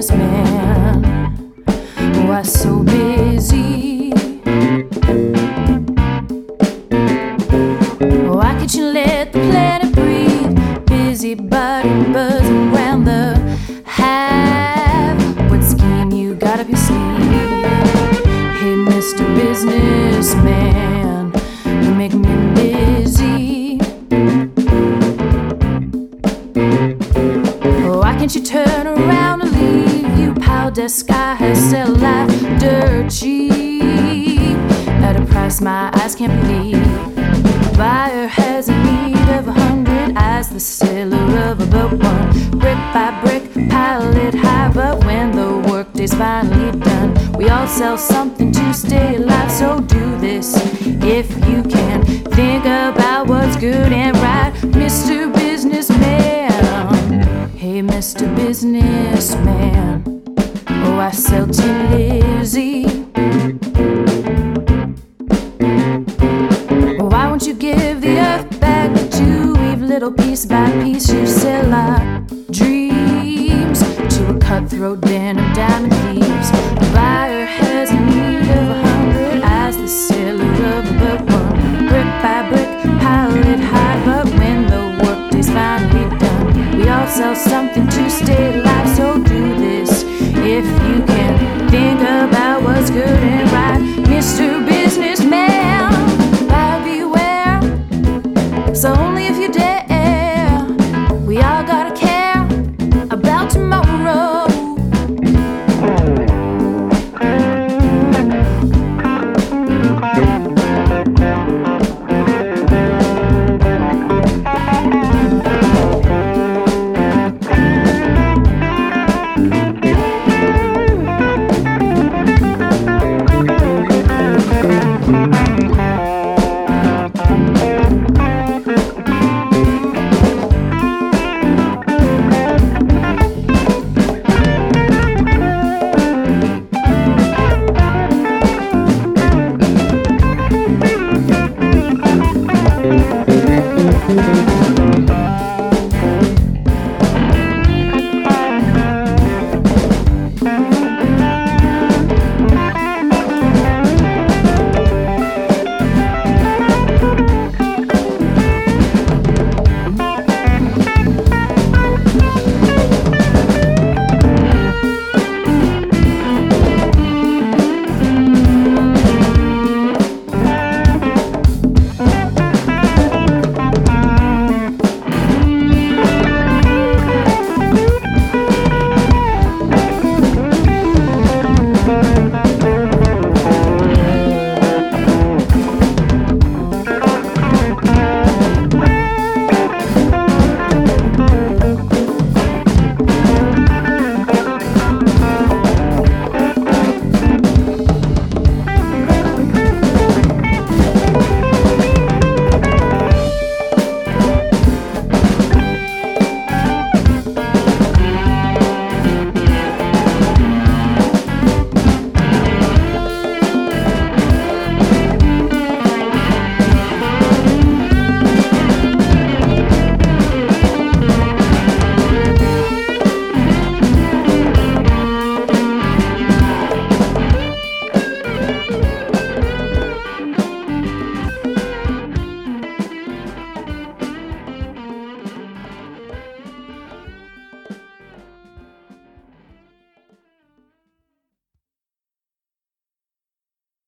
businessman. Why so busy? Why can't you let the planet breathe? Busybody buzzing around the hive. What scheme you got up your sleeve? Hey, Mr. Businessman, you make me busy. Why can't you turn around and leave? You powder sky, sell life dirt cheap at a price my eyes can't believe. The buyer has a need of 100 eyes, the seller of about one. Brick by brick, pile it high, but when the workday's finally done, we all sell something to stay alive. So do this if you can. Think about what's good and right, Mr. Businessman. Hey, Mr. Businessman, oh, I sell Tin Lizzy. Why won't you give the earth back that you weave little piece by piece? You sell our dreams to a cutthroat den of diamond thieves. The buyer has a need of 100 eyes, the seller of about one. Brick by brick, pile it high, but when the workday's finally done, we all sell something to stay alive. So do this if you can. Think about what's good and right, Mr. Businessman. Buyer beware, so only if you dare. We all gotta care about tomorrow. Thank you.